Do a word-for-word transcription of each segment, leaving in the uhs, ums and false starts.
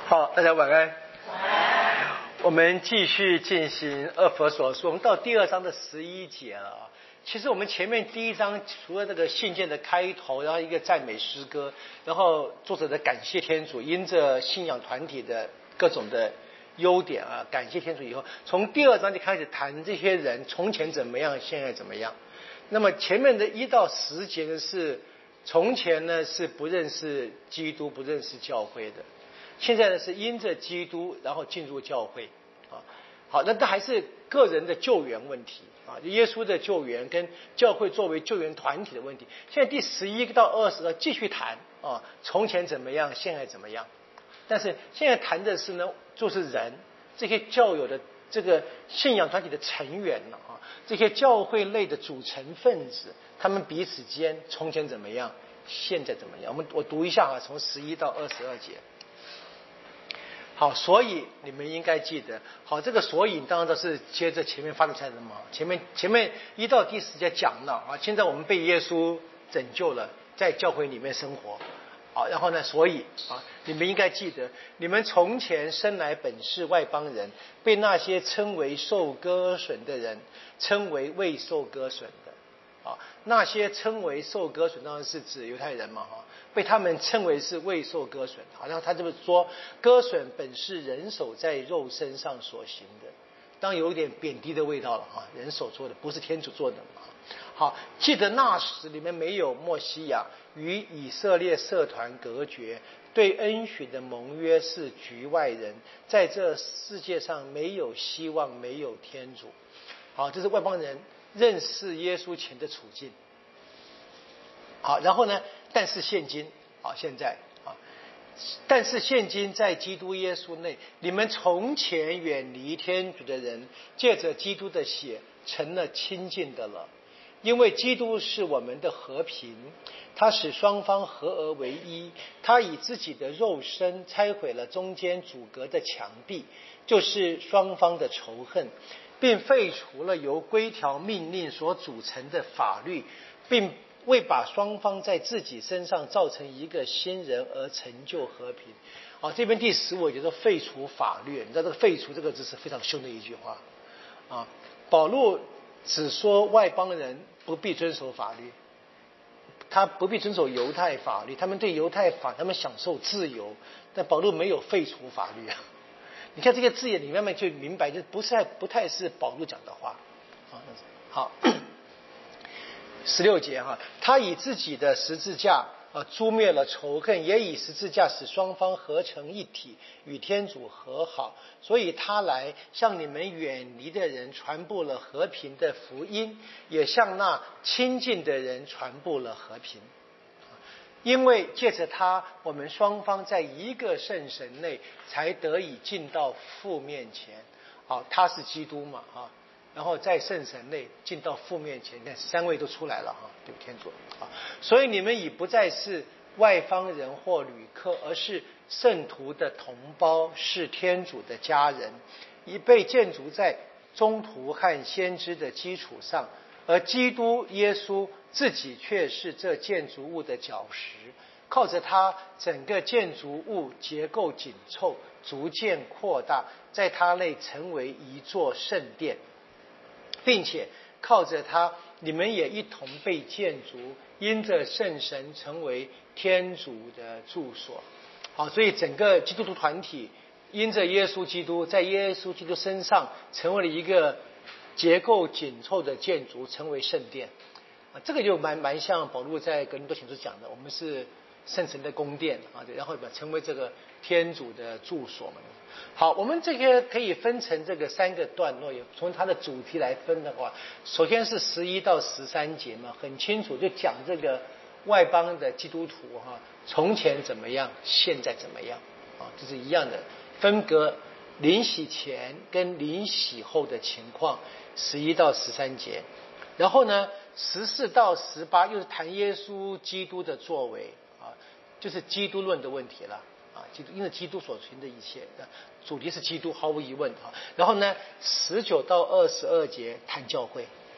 好，大家晚安。晚安。我们继续进行二佛所说，我们到第二章的十一节了啊。其实我们前面第一章除了这个信件的开头，然后一个赞美诗歌，然后作者的感谢天主，因着信仰团体的各种的优点啊，感谢天主以后，从第二章就开始谈这些人从前怎么样，现在怎么样。那么前面的一到十节呢是从前呢是不认识基督，不认识教会的。现在呢是因着基督，然后进入教会啊。好，那这还是个人的救援问题啊，耶稣的救援跟教会作为救援团体的问题。现在第十一到二十继续谈啊，从前怎么样，现在怎么样。但是现在谈的是呢，就是人这些教友的这个信仰团体的成员啊，这些教会类的组成分子，他们彼此间从前怎么样，现在怎么样。我们我读一下啊，从十一到二十二节。好，所以你们应该记得，好，这个所以当然都是接着前面发展出来的嘛。前面前面一到第十节讲了啊，现在我们被耶稣拯救了，在教会里面生活，好，然后呢，所以啊，你们应该记得，你们从前生来本是外邦人，被那些称为受割损的人称为未受割损的，啊，那些称为受割损当然是指犹太人嘛，哈。被他们称为是未受割损，好像他这么说，割损本是人手在肉身上所行的，当然有一点贬低的味道了啊，人手做的，不是天主做的嘛。好，记得那时你们没有默西亚，与以色列社团隔绝，对恩许的盟约是局外人，在这世界上没有希望，没有天主。好，这是外邦人认识耶稣前的处境。好，然后呢？但是现今啊，现在啊，但是现今在基督耶稣内，你们从前远离天主的人，借着基督的血成了亲近的了。因为基督是我们的和平，他使双方合而为一，他以自己的肉身拆毁了中间阻隔的墙壁，就是双方的仇恨，并废除了由规条命令所组成的法律，并为把双方在自己身上造成一个新人而成就和平。好，这边第十五我觉得废除法律，你知道这个废除这个字是非常凶的一句话啊。保罗只说外邦人不必遵守法律，他不必遵守犹太法律，他们对犹太法他们享受自由，但保罗没有废除法律啊。你看这个字眼，你慢慢就明白，就不是不太是保罗讲的话啊。好。十六节哈，他以自己的十字架啊诛灭了仇恨，也以十字架使双方合成一体，与天主和好。所以他来向你们远离的人传布了和平的福音，也向那亲近的人传布了和平。因为借着他，我们双方在一个圣神内才得以进到父面前。好，他是基督嘛哈。然后在圣神内进到父面前，看三位都出来了哈，对天主啊，所以你们已不再是外邦人或旅客，而是圣徒的同胞，是天主的家人，已被建筑在宗徒和先知的基础上，而基督耶稣自己却是这建筑物的脚石，靠着他，整个建筑物结构紧凑，逐渐扩大，在他内成为一座圣殿。并且靠着他，你们也一同被建筑，因着圣神成为天主的住所。好，所以整个基督徒团体因着耶稣基督，在耶稣基督身上成为了一个结构紧凑的建筑，成为圣殿。啊，这个就蛮蛮像保罗在格林多前书讲的，我们是圣神的宫殿啊，对，然后成为这个天主的住所嘛。好，我们这些可以分成这个三个段落，从它的主题来分的话，首先是十一到十三节嘛，很清楚就讲这个外邦的基督徒哈，从前怎么样，现在怎么样啊，这是一样的，分隔临洗前跟临洗后的情况，十一到十三节。然后呢，十四到十八又是谈耶稣基督的作为啊，就是基督论的问题了。啊，基督因为基督所存的一切，主题是基督，毫无疑问啊。然后呢，十九到二十二节谈教会，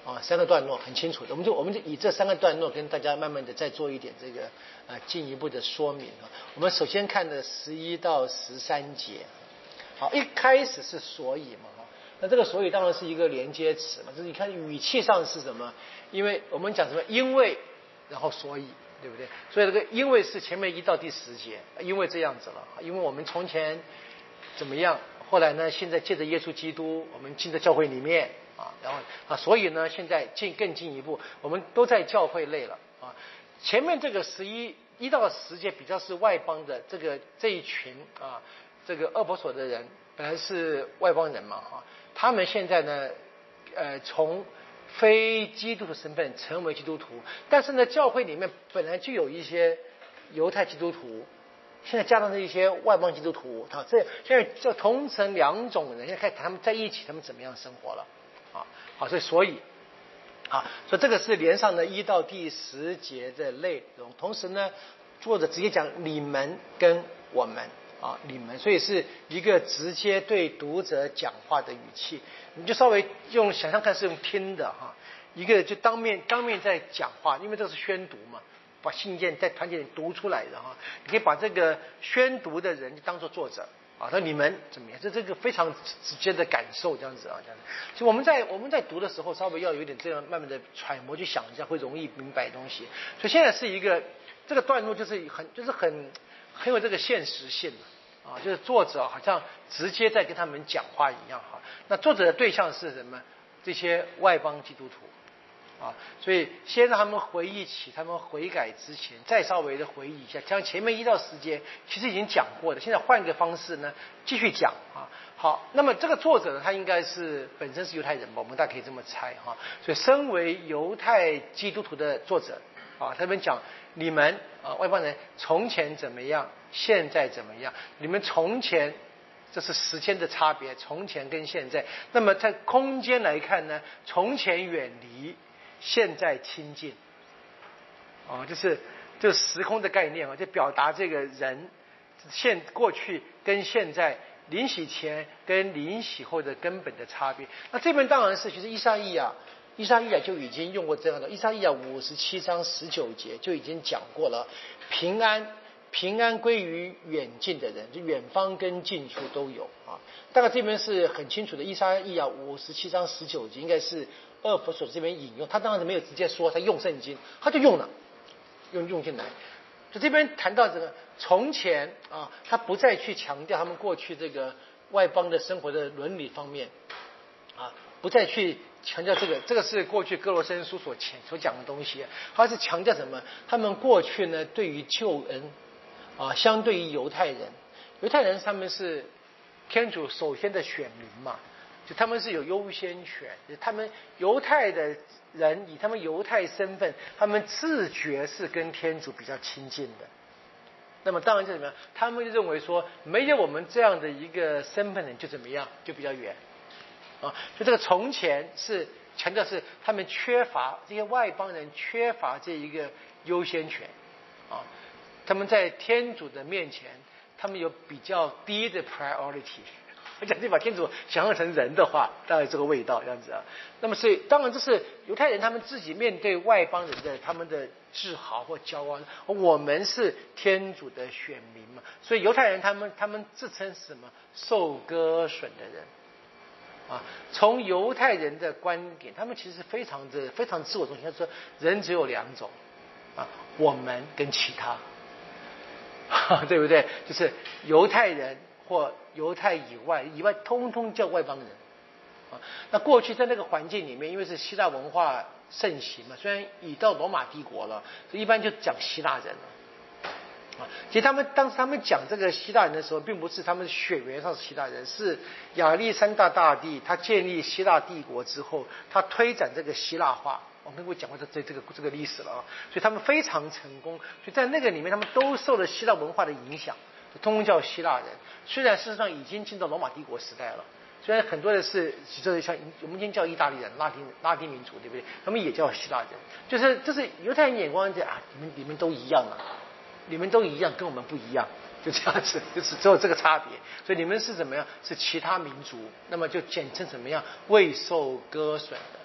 啊，三个段落很清楚的，我们就我们就以这三个段落跟大家慢慢的再做一点这个呃进一步的说明啊。我们首先看的十一到十三节，好，一开始是所以嘛，那这个所以当然是一个连接词嘛，就是你看语气上是什么？因为我们讲什么？因为，然后所以，对不对？所以这个因为是前面一到第十节，因为这样子了，因为我们从前怎么样，后来呢，现在借着耶稣基督，我们进到教会里面。啊，然后啊，所以呢，现在进更进一步，我们都在教会内了啊。前面这个十一一到十节比较是外邦的这个这一群啊，这个厄弗所的人本来是外邦人嘛啊，他们现在呢，呃，从非基督徒身份成为基督徒，但是呢，教会里面本来就有一些犹太基督徒。现在加上这一些外邦基督徒，啊，这现在就同成两种人，现在看他们在一起，他们怎么样生活了？啊，好，所以所以啊，所以这个是连上的一到第十节的内容。同时呢，作者直接讲你们跟我们啊，你们，所以是一个直接对读者讲话的语气。你就稍微用想象看是用听的哈、啊，一个就当面当面在讲话，因为这是宣读嘛，把信件在团体里读出来的哈、啊，你可以把这个宣读的人当作作者。啊，说你们怎么样？这这个非常直接的感受，这样子啊，这样子。所以我们在我们在读的时候，稍微要有点这样慢慢的揣摩，去想一下，会容易明白东西。所以现在是一个这个段落，就是很就是很很有这个现实性啊，就是作者好像直接在跟他们讲话一样哈。那作者的对象是什么？这些外邦基督徒。啊，所以先让他们回忆起他们悔改之前，再稍微的回忆一下，将前面一到十节其实已经讲过的，现在换个方式呢继续讲啊。好，那么这个作者呢，他应该是本身是犹太人吧，我们大家可以这么猜哈。所以身为犹太基督徒的作者啊，他们讲你们啊外邦人从前怎么样，现在怎么样？你们从前。这是时间的差别，从前跟现在。那么在空间来看呢，从前远离，现在亲近。啊，就是这时空的概念啊，就表达这个人现过去跟现在临洗前跟临洗后的根本的差别。那这边当然是，其实以赛亚，以赛亚就已经用过这样的，以赛亚五十七章十九节就已经讲过了，平安。平安归于远近的人，就远方跟近处都有啊。大概这边是很清楚的，以赛亚五十七章十九节应该是厄弗所这边引用，他当然是没有直接说，他用圣经，他就用了，用用进来。就这边谈到这个从前啊，他不再去强调他们过去这个外邦的生活的伦理方面啊，不再去强调这个，这个是过去哥罗森书所前所讲的东西，他是强调什么？他们过去呢，对于救恩。啊，相对于犹太人，犹太人他们是天主首先的选民嘛，就他们是有优先权，他们犹太的人以他们犹太身份，他们自觉是跟天主比较亲近的。那么当然就怎么样，他们就认为说，没有我们这样的一个身份的人就怎么样，就比较远。啊，就这个从前是强调是他们缺乏这些外邦人缺乏这一个优先权，啊。他们在天主的面前，他们有比较低的 priority。我讲你把天主想象成人的话，大概这个味道这样子啊。那么所以当然这是犹太人他们自己面对外邦人的他们的自豪或骄傲。我们是天主的选民嘛，所以犹太人他们他们自称是什么受割损的人啊。从犹太人的观点，他们其实非常的非常自我中心。他说人只有两种啊，我们跟其他。对不对？就是犹太人或犹太以外，以外通通叫外邦人啊。那过去在那个环境里面，因为是希腊文化盛行嘛，虽然已到罗马帝国了，所以一般就讲希腊人啊。其实他们当时他们讲这个希腊人的时候，并不是他们血缘上是希腊人，是亚历山大大帝他建立希腊帝国之后，他推展这个希腊化。我们会讲过这这这个这个历史了啊，所以他们非常成功，所以在那个里面，他们都受了希腊文化的影响，通通叫希腊人。虽然事实上已经进到罗马帝国时代了，虽然很多的是，就是像我们今天叫意大利人、拉丁拉丁民族，对不对？他们也叫希腊人，就是就是犹太人眼光讲啊，你们你们都一样啊，你们都一样，跟我们不一样，就这样子，就是只有这个差别。所以你们是怎么样？是其他民族，那么就简称怎么样？未受割损的。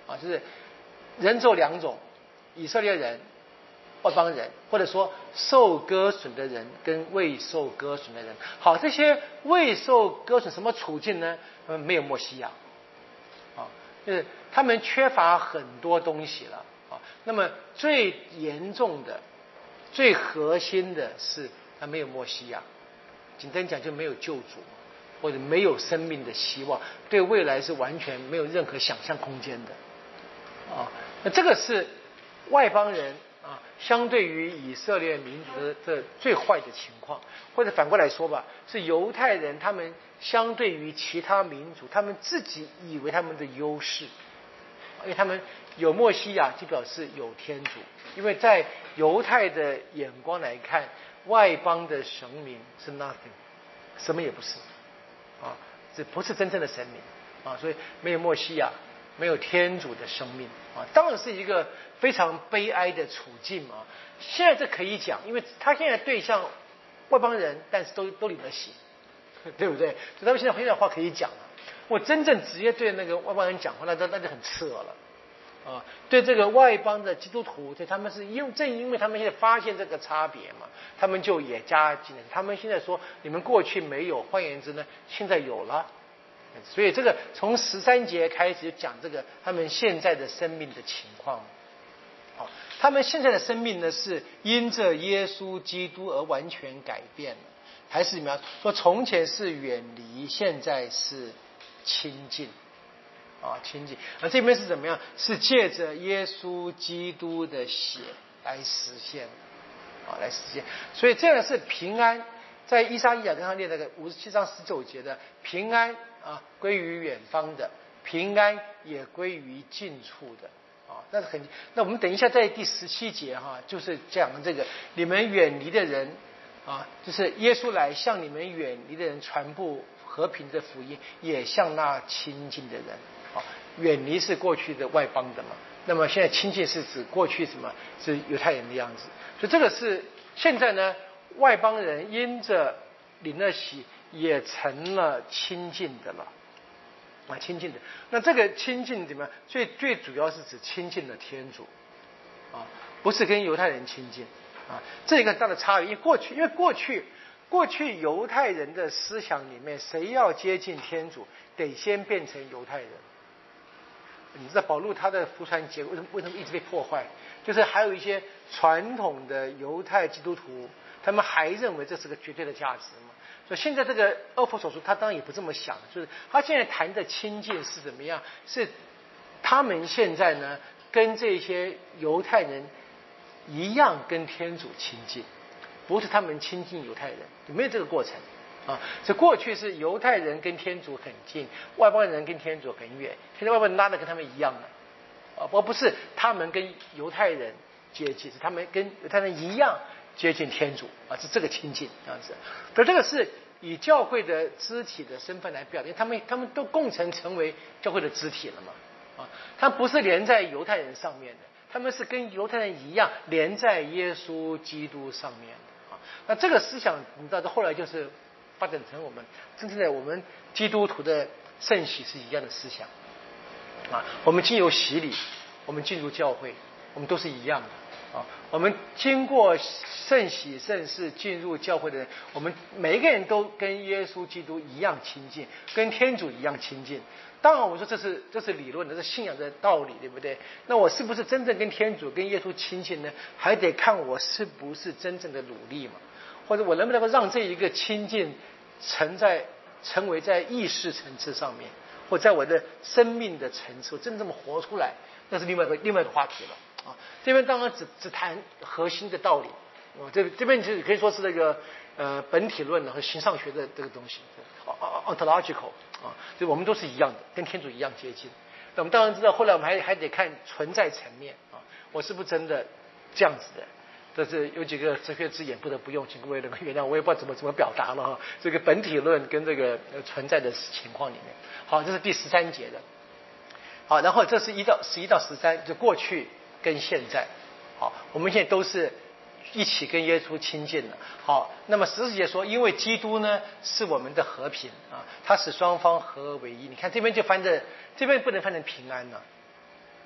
啊，就是人只有两种，以色列人、外邦人，或者说受割损的人跟未受割损的人。好，这些未受割损什么处境呢？他们没有默西亚，啊，就是他们缺乏很多东西了啊。那么最严重的、最核心的是他没有默西亚，简单讲就没有救主，或者没有生命的希望，对未来是完全没有任何想象空间的啊。那这个是外邦人啊，相对于以色列民族的这最坏的情况，或者反过来说吧，是犹太人他们相对于其他民族，他们自己以为他们的优势，因为他们有默西亚，就表示有天主。因为在犹太的眼光来看，外邦的神明是 nothing， 什么也不是啊，这不是真正的神明啊，所以没有默西亚，没有天主的生命啊，当然是一个非常悲哀的处境嘛。现在这可以讲，因为他现在对象外邦人，但是都都领了洗，对不对？所以他们现在现在话可以讲了。我真正直接对那个外邦人讲话，那那那就很刺耳了。啊，对这个外邦的基督徒，对他们是因正因为他们现在发现这个差别嘛，他们就也加进来。他们现在说你们过去没有，换言之呢，现在有了。所以这个从十三节开始就讲这个他们现在的生命的情况。好，他们现在的生命呢是因着耶稣基督而完全改变了，还是怎么样？说从前是远离，现在是亲近。啊，亲近，而这边是怎么样？是借着耶稣基督的血来实现，啊，来实现。所以这样是平安，在以赛亚刚刚念那个五十七章十九节的平安啊，归于远方的平安，也归于近处的啊。那是很，那我们等一下在第十七节哈、啊，就是讲这个你们远离的人啊，就是耶稣来向你们远离的人传布和平的福音，也向那亲近的人。啊，远离是过去的外邦的嘛，那么现在亲近是指过去什么？是犹太人的样子，所以这个是现在呢，外邦人因着领了洗，也成了亲近的了，啊，亲近的。那这个亲近怎么样？最最主要是指亲近的天主，啊，不是跟犹太人亲近，啊，这一个很大的差别。因为过去，因为过去。过去犹太人的思想里面，谁要接近天主，得先变成犹太人。你知道保禄他的福传结构为什么为什么一直被破坏？就是还有一些传统的犹太基督徒，他们还认为这是个绝对的价值嘛。所以现在这个厄弗所书，他当然也不这么想，就是他现在谈的亲近是怎么样？是他们现在呢，跟这些犹太人一样，跟天主亲近。不是他们亲近犹太人，没有这个过程啊。所以过去是犹太人跟天主很近，外邦人跟天主很远。现在外邦人拉的跟他们一样了，啊，而不是他们跟犹太人接近，是他们跟犹太人一样接近天主啊，是这个亲近这样子。所以这个是以教会的肢体的身份来表现，他们他们都共成成为教会的肢体了嘛，啊，他不是连在犹太人上面的，他们是跟犹太人一样连在耶稣基督上面的。那这个思想，你知道，后来就是发展成我们真正的我们基督徒的圣洗是一样的思想啊。我们经由洗礼，我们进入教会，我们都是一样的啊。我们经过圣洗圣事进入教会的人，我们每一个人都跟耶稣基督一样亲近，跟天主一样亲近。当然，我们说这是这是理论的，这是信仰的道理，对不对？那我是不是真正跟天主、跟耶稣亲近呢？还得看我是不是真正的努力嘛。或者我能不能够让这一个亲近成在成为在意识层次上面，或在我的生命的层次，我真正这么活出来，那是另外一个另外一个话题了啊。这边当然只只谈核心的道理，啊，这这边就可以说是那个呃本体论和形上学的这个东西 ，ontological 啊，就我们都是一样的，跟天主一样接近。那我们当然知道，后来我们还还得看存在层面啊，我是不是真的这样子的？这是有几个哲学字眼不得不用，请各位能够原谅，我也不知道怎么怎么表达了哈。这个本体论跟这个存在的情况里面，好，这是第十三节的。好，然后这是一到十一到十三，就过去跟现在。好，我们现在都是一起跟耶稣亲近了。好，那么十四节说，因为基督呢是我们的和平啊，他使双方合而为一。你看这边就翻的，这边不能翻成平安了，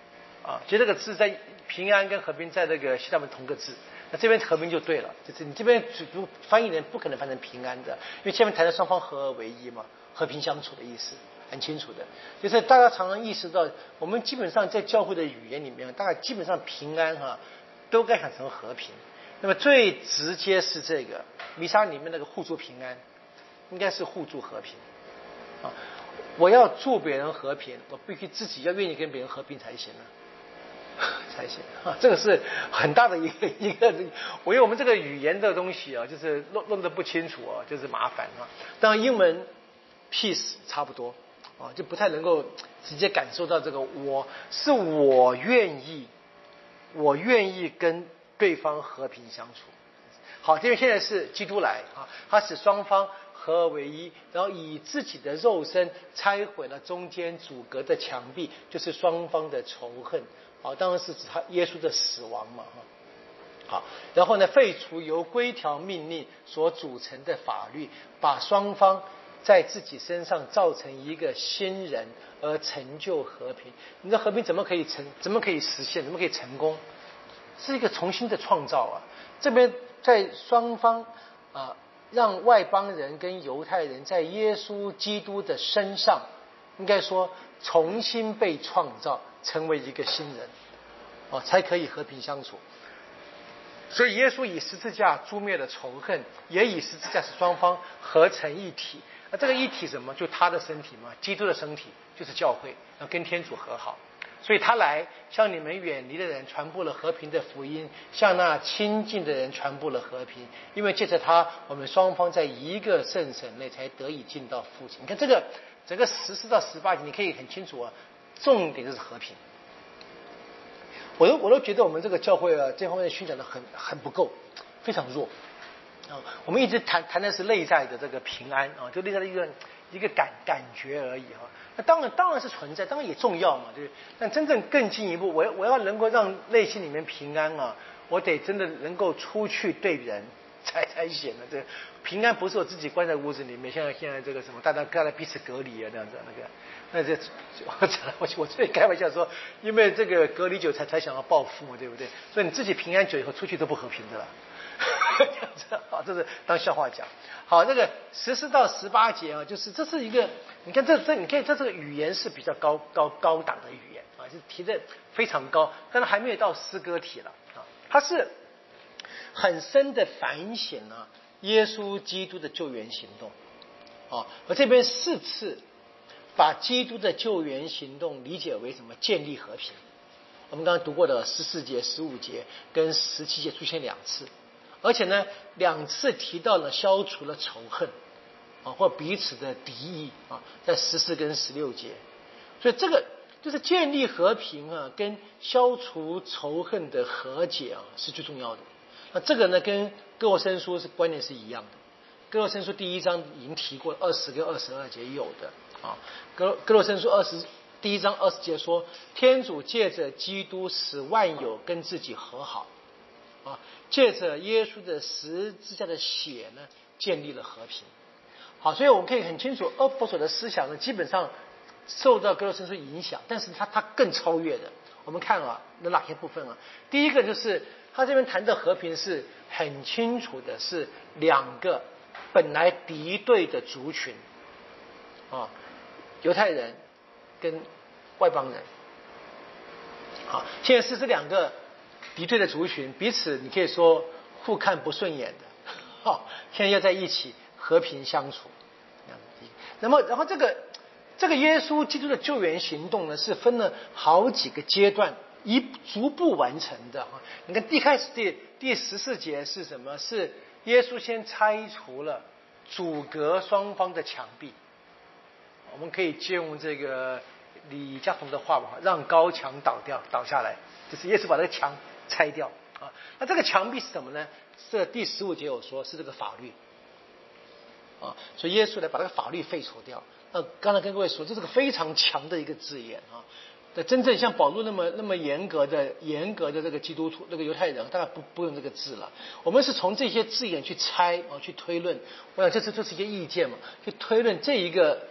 啊，其实这个字在平安跟和平在那个希腊文同个字，那这边和平就对了，就是你这边主翻译人不可能翻成平安的，因为前面谈的双方合而为一嘛，和平相处的意思。很清楚的，就是大家常常意识到，我们基本上在教会的语言里面，大概基本上平安哈、啊，都该喊成和平。那么最直接是这个弥撒里面那个互助平安，应该是互助和平啊。我要祝别人和平，我必须自己要愿意跟别人和平才行啊，才行啊。这个是很大的一个一个，我因为我们这个语言的东西啊，就是弄弄得不清楚啊，就是麻烦啊。当然英文 peace 差不多。啊，就不太能够直接感受到这个我是我愿意，我愿意跟对方和平相处。好，这边现在是基督来啊，他使双方合而为一，然后以自己的肉身拆毁了中间阻隔的墙壁，就是双方的仇恨。好，当然是指他耶稣的死亡嘛哈。好，然后呢，废除由规条命令所组成的法律，把双方在自己身上造成一个新人，而成就和平。你知道和平怎么可以成？怎么可以实现？怎么可以成功？是一个重新的创造啊！这边在双方啊，让外邦人跟犹太人在耶稣基督的身上，应该说重新被创造，成为一个新人，哦、啊，才可以和平相处。所以耶稣以十字架诛灭了仇恨，也以十字架使双方合成一体。那这个一体什么？就他的身体嘛，基督的身体就是教会，要跟天主和好。所以他来向你们远离的人传播了和平的福音，向那亲近的人传播了和平。因为借着他，我们双方在一个圣神内才得以进到父亲。你看这个整个十四到十八节，你可以很清楚啊，重点就是和平。我都我都觉得我们这个教会啊，这方面宣讲的很很不够，非常弱。啊，我们一直谈谈的是内在的这个平安啊，就内在的一个一个感感觉而已哈、啊。那当然当然是存在，当然也重要嘛，对不对？但真正更进一步，我我要能够让内心里面平安啊，我得真的能够出去对人才才行的。这平安不是我自己关在屋子里面，现在现在这个什么，大家大家彼此隔离啊，这样子那个。那这我我最开玩笑说，因为这个隔离久才才想要报复嘛，对不对？所以你自己平安久以后出去都不和平的了。这样子好，这是当笑话讲。好，这个十四到十八节啊，就是这是一个，你看这这，你看这这个语言是比较高高高档的语言啊，就是提的非常高，但是还没有到诗歌体了啊，它是很深的反省啊，耶稣基督的救援行动啊，我这边四次把基督的救援行动理解为什么？建立和平。我们刚刚读过的十四节、十五节跟十七节出现两次。而且呢，两次提到了消除了仇恨啊，或彼此的敌意啊，在十四跟十六节，所以这个就是建立和平啊，跟消除仇恨的和解啊，是最重要的。那这个呢，跟哥罗森书是观念是一样的。哥罗森书第一章已经提过，二十跟二十二节有的啊。哥哥罗森书二十第一章二十节说，天主借着基督使万有跟自己和好。啊，借着耶稣的十字架的血呢，建立了和平。好，所以我们可以很清楚，阿波索的思想呢，基本上受到哥罗森书影响，但是它它更超越的。我们看啊，有哪些部分啊？第一个就是他这边谈的和平是很清楚的，是两个本来敌对的族群啊，犹太人跟外邦人。好，现在是这两个敌对的族群彼此，你可以说互看不顺眼的，好，现在要在一起和平相处。那么，然后这个这个耶稣基督的救援行动呢，是分了好几个阶段，一逐步完成的。你看，一开始第第十四节是什么？是耶稣先拆除了阻隔双方的墙壁。我们可以借用这个李嘉诚的话吧，让高墙倒掉倒下来，就是耶稣把这个墙拆掉啊。那这个墙壁是什么呢？这第十五节有说是这个法律啊，所以耶稣来把这个法律废除掉。那刚才跟各位说，这是个非常强的一个字眼啊。那真正像保罗那么那么严格的严格的这个基督徒那个犹太人，大概不不用这个字了。我们是从这些字眼去猜啊，去推论。我想这是这是一个意见嘛，去推论这一个。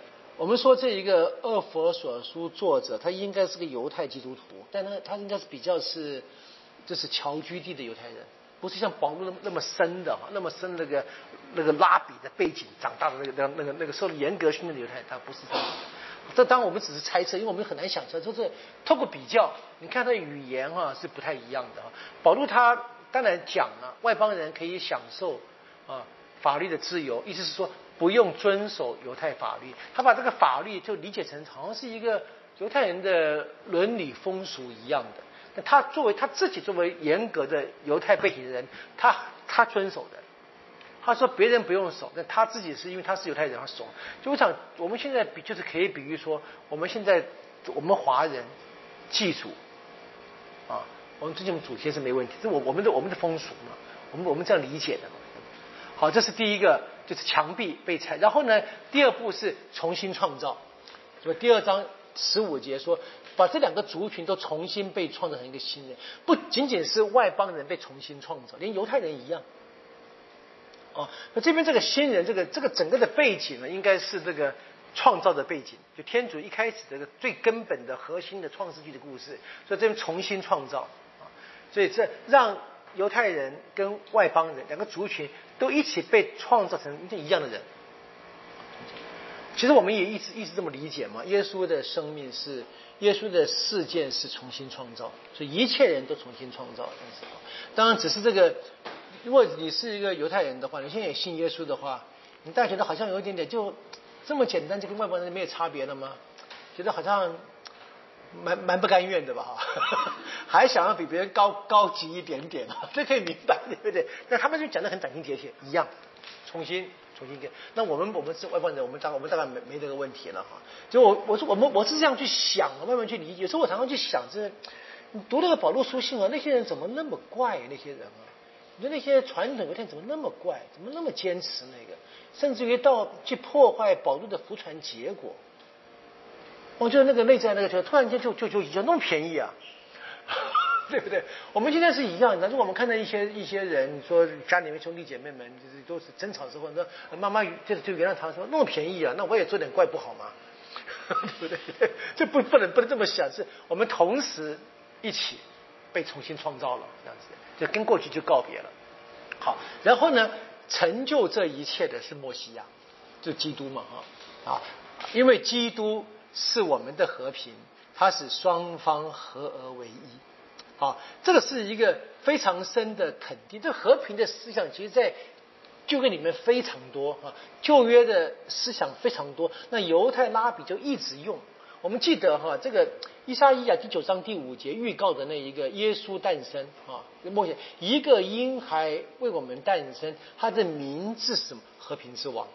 我们说这一个《厄弗所书》作者，他应该是个犹太基督徒，但呢，他应该是比较是，就是侨居地的犹太人，不是像保罗那么那么深的，那么深那个那个拉比的背景长大的那个那个那个那个受严格训练的犹太人，他不是这样的。这当然我们只是猜测，因为我们很难想象，就是透过比较，你看他语言哈、啊、是不太一样的。保罗他当然讲了，外邦人可以享受啊法律的自由，意思是说不用遵守犹太法律。他把这个法律就理解成好像是一个犹太人的伦理风俗一样的。那他作为他自己作为严格的犹太背景的人，他他遵守的。他说别人不用守，但他自己是因为他是犹太人，他守。就我想，我们现在比就是可以比喻说，我们现在我们华人祭祖啊，我们尊敬祖先是没问题，这我我们的我们的风俗嘛，我们我们这样理解的。好，这是第一个，就是墙壁被拆。然后呢，第二步是重新创造，就第二章十五节说，把这两个族群都重新被创造成一个新人，不仅仅是外邦人被重新创造，连犹太人一样。哦，那这边这个新人，这个这个整个的背景呢，应该是这个创造的背景，就天主一开始这个最根本的核心的创世纪的故事，所以这边重新创造啊，所以这让犹太人跟外邦人两个族群都一起被创造成一样的人。其实我们也一直一直这么理解嘛，耶稣的生命是耶稣的事件是重新创造，所以一切人都重新创造。当然，只是这个。如果你是一个犹太人的话，你现在也信耶稣的话，你大家觉得好像有一点点就这么简单，就跟外邦人没有差别了吗？觉得好像蛮蛮不甘愿的吧？还想要比别人高高级一点点，这可以明白，对不对？那他们就讲得很斩钉截铁，一样，重新重新给。那我们我们是外邦人，我们大概我们大概没没这个问题了哈。就我我说我们我是这样去想，慢慢去理解。有时候我常常去想，这你读那个保罗书信啊，那些人怎么那么怪？那些人啊。你说那些传统犹太人怎么那么怪，怎么那么坚持那个，甚至于到去破坏保罗的福传结果。我觉得那个内在那个就突然间就就就就那么便宜啊，对不对？我们今天是一样的。如果我们看到一些一些人，你说家里面兄弟姐妹们就是都是争吵之后，说妈妈就就原谅他，说那么便宜啊，那我也做点怪不好吗？对不对？这不不能不能这么想，是我们同时一起被重新创造了，这样子。就跟过去就告别了。好，然后呢，成就这一切的是默西亚，就基督嘛，哈啊，因为基督是我们的和平，他使双方合而为一。啊，这个是一个非常深的肯定。这和平的思想，其实在旧约里面非常多啊，旧约的思想非常多。那犹太拉比就一直用。我们记得哈，这个以赛亚第九章第五节预告的那一个耶稣诞生啊，默想一个婴孩为我们诞生，他的名字是什么？和平之王。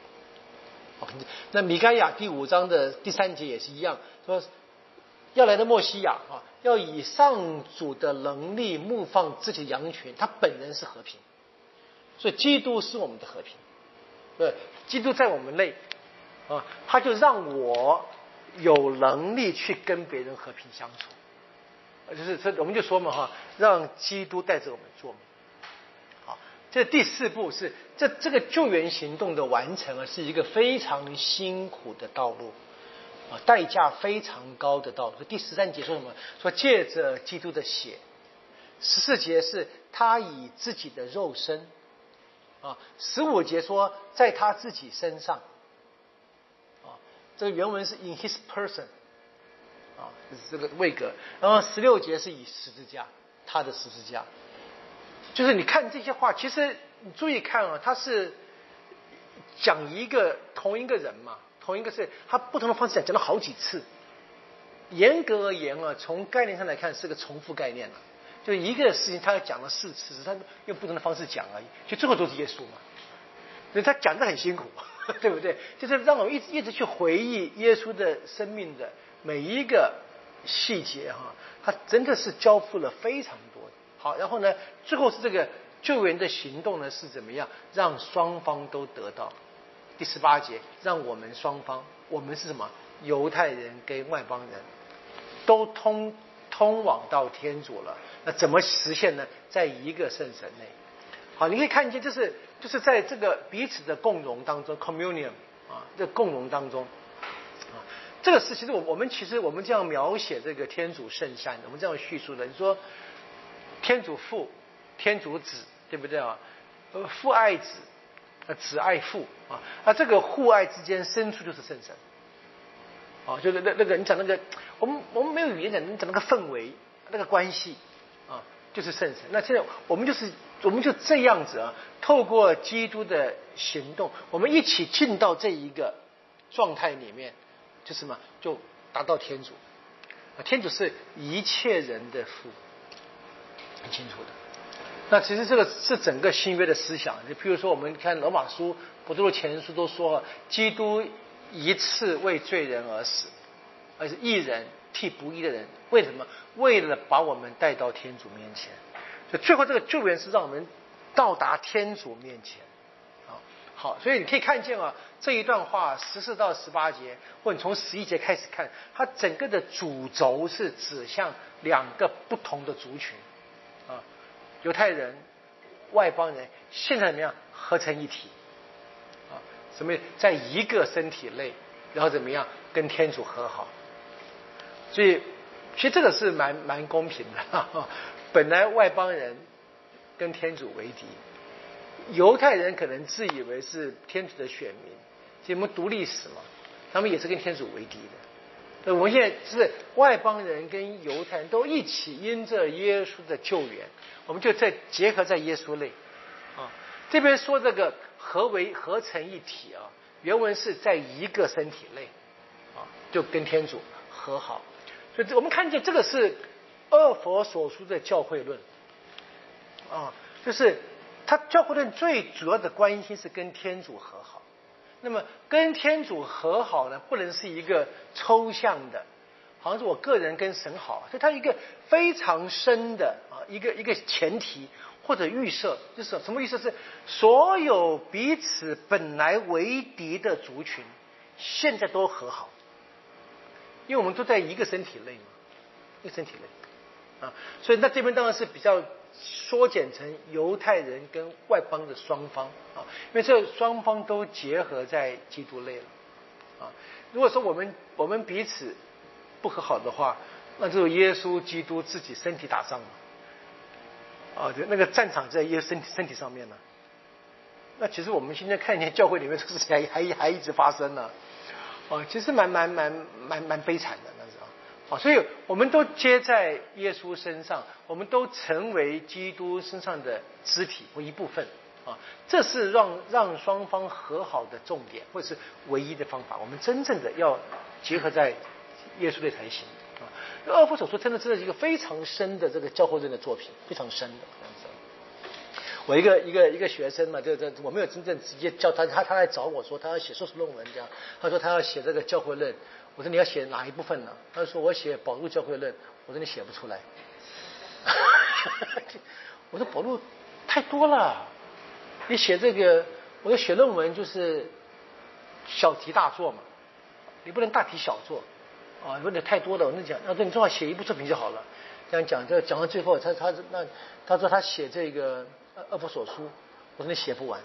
那米该亚第五章的第三节也是一样，说要来的默西亚啊，要以上主的能力牧放自己的羊群，他本人是和平，所以基督是我们的和平。对，基督在我们内啊，他就让我有能力去跟别人和平相处，就是这我们就说嘛哈，让基督带着我们做。好，这第四步是这这个救援行动的完成啊，是一个非常辛苦的道路啊，代价非常高的道路。第十三节说什么？说借着基督的血。十四节是他以自己的肉身啊，十五节说在他自己身上。这个原文是 in his person 啊，这个位格。然后十六节是以十字架，他的十字架。就是你看这些话，其实你注意看啊，他是讲一个同一个人嘛，同一个是他不同的方式讲，讲了好几次。严格而言啊，从概念上来看是个重复概念了，就一个事情他讲了四次，他用不同的方式讲而已，就最后都是耶稣嘛。所以他讲得很辛苦。对不对？就是让我们一直一直去回忆耶稣的生命的每一个细节哈，他真的是交付了非常多的。好，然后呢，最后是这个救援的行动呢是怎么样让双方都得到？第十八节，让我们双方，我们是什么？犹太人跟外邦人都通通往到天主了。那怎么实现呢？在一个圣神内。好，你可以看见，就是就是在这个彼此的共融当中 ，communion 啊，这共融当中， 这个是其实我我们其实我们这样描写这个天主圣善，我们这样叙述的，你说天主父，天主子，对不对啊？呃，父爱子，呃，子爱父啊，啊，这个互爱之间深处就是圣神。啊，就是那那个你讲那个，我们我们没有语言讲，你讲那个氛围，那个关系啊，就是圣神。那现在我们就是我们就这样子啊，透过基督的行动，我们一起进到这一个状态里面，就是什么，就达到天主。啊，天主是一切人的父，很清楚的。那其实这个是整个新约的思想。就譬如说，我们看罗马书、伯多禄前书都说，基督一次为罪人而死，而是义人替不义的人。为什么？为了把我们带到天主面前。所以最后这个救援是让我们到达天主面前。好，好，所以你可以看见啊，这一段话十四到十八节，或者你从十一节开始看，它整个的主轴是指向两个不同的族群啊，犹太人、外邦人，现在怎么样合成一体？啊，什么在一个身体内，然后怎么样跟天主和好？所以，其实这个是蛮蛮公平的。哈哈，本来外邦人跟天主为敌，犹太人可能自以为是天主的选民，其实我们读历史嘛，他们也是跟天主为敌的。我们现在是外邦人跟犹太人都一起因着耶稣的救援，我们就在结合在耶稣内啊。这边说这个合为合成一体啊，原文是在一个身体内啊，就跟天主和好。所以我们看见这个是二佛所书的教会论啊，就是他教会论最主要的关心是跟天主和好。那么跟天主和好呢，不能是一个抽象的，好像是我个人跟神好，所以它一个非常深的啊一个一个前提或者预设，就是什么意思？是所有彼此本来为敌的族群，现在都和好，因为我们都在一个身体内嘛，一个身体内啊，所以那这边当然是比较缩减成犹太人跟外邦的双方啊，因为这双方都结合在基督内了啊。如果说我们我们彼此不和好的话，那就耶稣基督自己身体打仗嘛，啊，那个战场在耶稣身体身体上面呢。那其实我们现在看见教会里面这个事情还还还一直发生呢，啊，其实蛮蛮蛮蛮蛮悲惨的。啊，所以我们都接在耶稣身上，我们都成为基督身上的肢体或一部分啊，这是让让双方和好的重点，或者是唯一的方法。我们真正的要结合在耶稣内才行啊。二佛所说真的真的是一个非常深的这个教会论的作品，非常深的这样子。我一个一个一个学生嘛，这这我没有真正直接教他，他他来找我说他要写硕士论文这样，他说他要写这个教会论。我说你要写哪一部分呢？他说我写保禄教会论。我说你写不出来。我说保禄太多了，你写这个，我说写论文就是小题大做嘛，你不能大题小做啊，有点太多了。我跟你讲，他说你最好写一部作品就好了。这样讲，这讲到最后，他他那他说他写这个二佛所书，我说你写不完。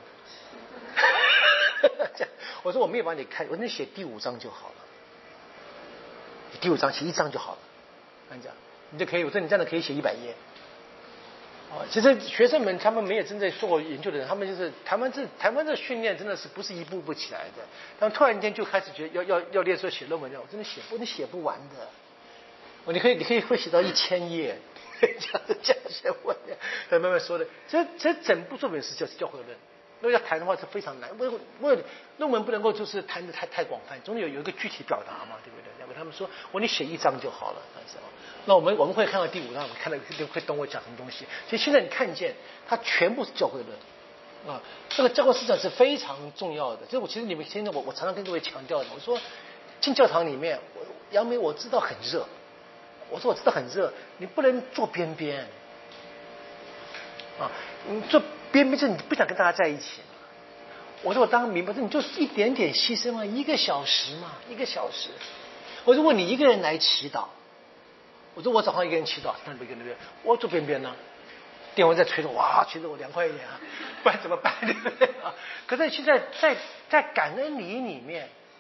我说我没有帮你看，我说你写第五章就好了。第五章写一章就好了，这样讲你就可以。我说你这样的可以写一百页。哦，其实学生们他们没有真正做过研究的人，他们就是台湾这台湾这训练真的是不是一步步起来的。他们突然间就开始觉得要要要练说写论文，我真的写不，你写不完的。哦，你可以你可以会写到一千页，这样这样写完，慢慢说的。这这整部作品是叫教会论。如果要谈的话是非常难，为为论文不能够就是谈的太太广泛，总有有一个具体表达嘛，对不对？要不他们说我你写一章就好了，那我们我们会看到第五章，我们看到会懂我讲什么东西。其实现在你看见它全部是教会论啊，这个教会思想是非常重要的。这我其实你们现在我我常常跟各位强调的，我说进教堂里面，我杨梅我知道很热，我说我知道很热，你不能坐边边啊，你坐边边是你不想跟大家在一起嘛。我说我当然明白，你就是一点点牺牲嘛，一个小时嘛，一个小时。我说如果你一个人来祈祷，我说我早上一个人祈祷，那边那边，我坐边边呢，电风在吹着，哇，吹着我凉快一点啊，不然怎么办？对不对啊？可是现在在在感恩礼里面，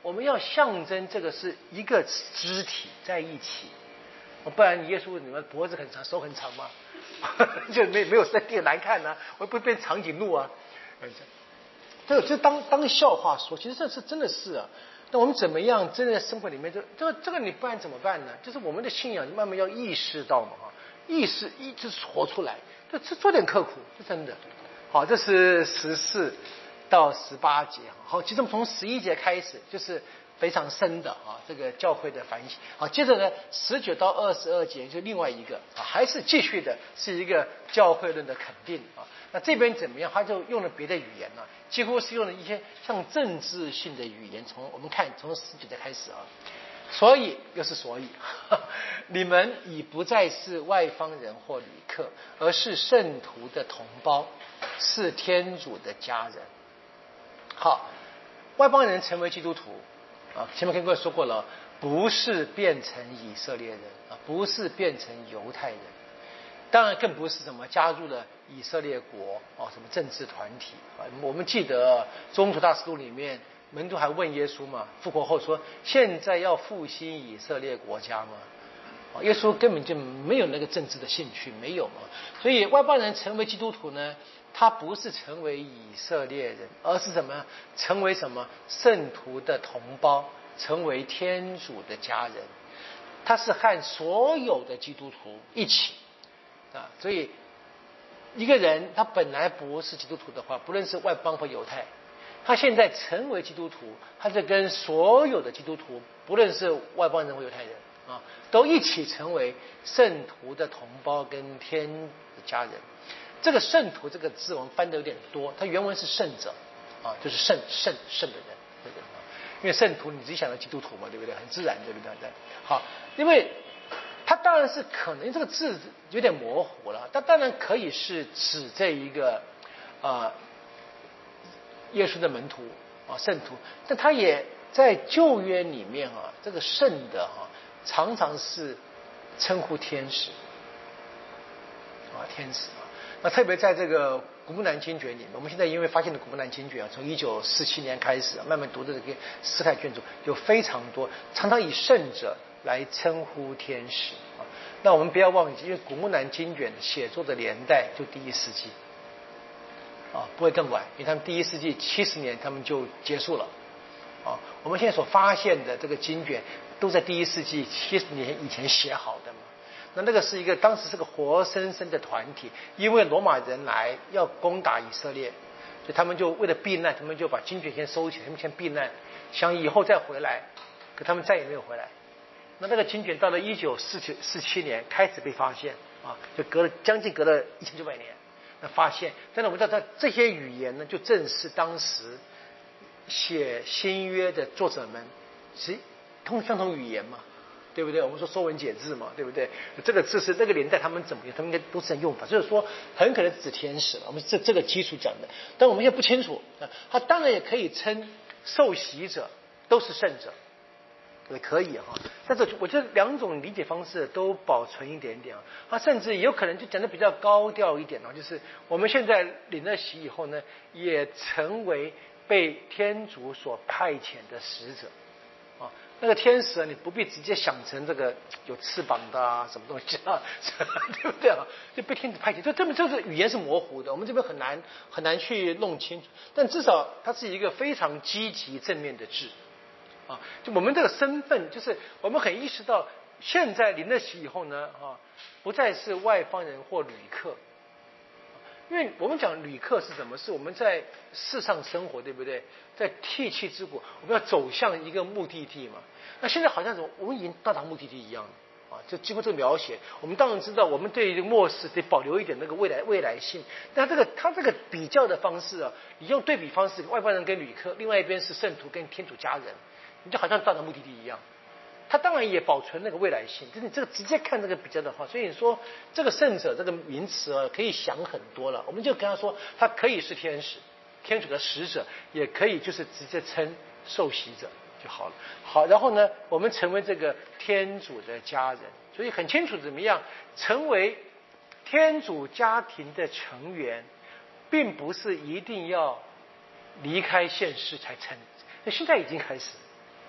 我们要象征这个是一个肢体在一起，不然耶稣你们脖子很长，手很长嘛，就没没有身体难看啊，我不变长颈鹿啊。这个就当当笑话说，其实这是真的是啊。那我们怎么样真的在生活里面，这这个这个你不然怎么办呢？就是我们的信仰慢慢要意识到嘛，意识一直活出来，就这做点刻苦是真的。好，这是十四到十八节。好，其实我们从十一节开始就是非常深的啊，这个教会的反省。好，接着呢，十九到二十二节就另外一个啊，还是继续的是一个教会论的肯定啊。那这边怎么样？他就用了别的语言呢、啊，几乎是用了一些像政治性的语言。从我们看，从十九节开始啊，所以又是所以，呵呵你们已不再是外邦人或旅客，而是圣徒的同胞，是天主的家人。好，外邦人成为基督徒啊，前面跟各位说过了，不是变成以色列人啊，不是变成犹太人。当然更不是什么加入了以色列国哦，什么政治团体啊。我们记得宗徒大使录里面，门徒还问耶稣嘛，复活后说现在要复兴以色列国家吗？哦，耶稣根本就没有那个政治的兴趣，没有嘛。所以外邦人成为基督徒呢，他不是成为以色列人，而是什么？成为什么？圣徒的同胞，成为天主的家人。他是和所有的基督徒一起。啊，所以一个人他本来不是基督徒的话，不论是外邦或犹太，他现在成为基督徒，他就跟所有的基督徒，不论是外邦人或犹太人啊，都一起成为圣徒的同胞跟天的家人。这个圣徒这个字我们翻的有点多，它原文是圣者啊，就是圣圣圣的人，对不对？因为圣徒你自己想到基督徒嘛，对不对？很自然，对不对？好，因为它当然是可能这个字有点模糊了，它当然可以是指这一个啊、呃、耶稣的门徒啊圣徒，但它也在旧约里面啊，这个圣的啊常常是称呼天使啊天使啊，那特别在这个古木兰经卷里面，我们现在因为发现了古木兰经卷啊，从一九四七年开始、啊、慢慢读的这个四太卷宗，有非常多常常以圣者来称呼天使啊，那我们不要忘记，因为古木兰经卷写作的年代就第一世纪啊，不会更晚，因为他们第一世纪七十年他们就结束了啊。我们现在所发现的这个经卷都在第一世纪七十年以前写好的嘛。那那个是一个当时是个活生生的团体，因为罗马人来要攻打以色列，所以他们就为了避难，他们就把经卷先收起来，他们先避难，想以后再回来，可他们再也没有回来。那那个经卷到了一九四七四七年开始被发现啊，就隔了将近隔了一千九百年，那发现，但是我们知道这些语言呢，就正是当时写新约的作者们是通相同语言嘛，对不对？我们说说文解字嘛，对不对？这个字是那个年代他们怎么用，他们应该都是这样用法，就是说很可能指天使了。我们这这个基础讲的，但我们现在不清楚啊。他当然也可以称受洗者都是圣者。也可以哈，但是我觉得两种理解方式都保存一点点啊，他甚至有可能就讲的比较高调一点啊，就是我们现在领了洗以后呢，也成为被天主所派遣的使者啊。那个天使啊，你不必直接想成这个有翅膀的啊，什么东西啊，对不对啊？就被天主派遣，就这么这个语言是模糊的，我们这边很难很难去弄清楚，但至少它是一个非常积极正面的字。啊，就我们这个身份，就是我们很意识到，现在领了洗以后呢，啊，不再是外邦人或旅客，因为我们讲旅客是什么？是我们在世上生活，对不对？在替气之国，我们要走向一个目的地嘛。那现在好像我们已经到达目的地一样啊，就经过这个描写，我们当然知道，我们对于末世得保留一点那个未来未来性。但这个他这个比较的方式啊，你用对比方式，外邦人跟旅客，另外一边是圣徒跟天主家人。你就好像到达目的地一样，他当然也保存那个未来性。就是你这个直接看这个比较的话，所以你说这个圣者这个名词啊，可以想很多了。我们就跟他说，他可以是天使、天主的使者，也可以就是直接称受洗者就好了。好，然后呢，我们成为这个天主的家人，所以很清楚怎么样成为天主家庭的成员，并不是一定要离开现世才成。那现在已经开始，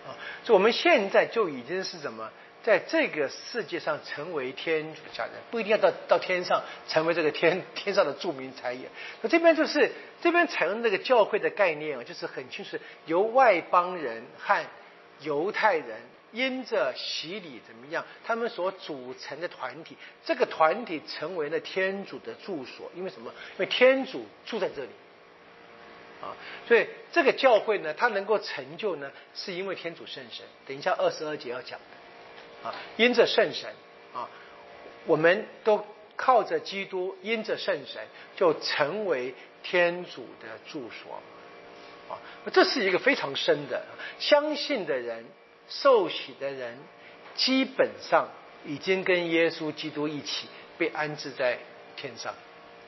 啊，所以我们现在就已经是什么，在这个世界上成为天主的家人，不一定要到到天上成为这个天天上的著名才也。那这边就是这边采用那个教会的概念啊，就是很清楚由外邦人和犹太人因着洗礼怎么样，他们所组成的团体，这个团体成为了天主的住所。因为什么？因为天主住在这里啊，所以这个教会呢，它能够成就呢，是因为天主圣神。等一下二十二节要讲的啊，因着圣神啊，我们都靠着基督，因着圣神就成为天主的住所啊。这是一个非常深的，相信的人。受洗的人基本上已经跟耶稣基督一起被安置在天上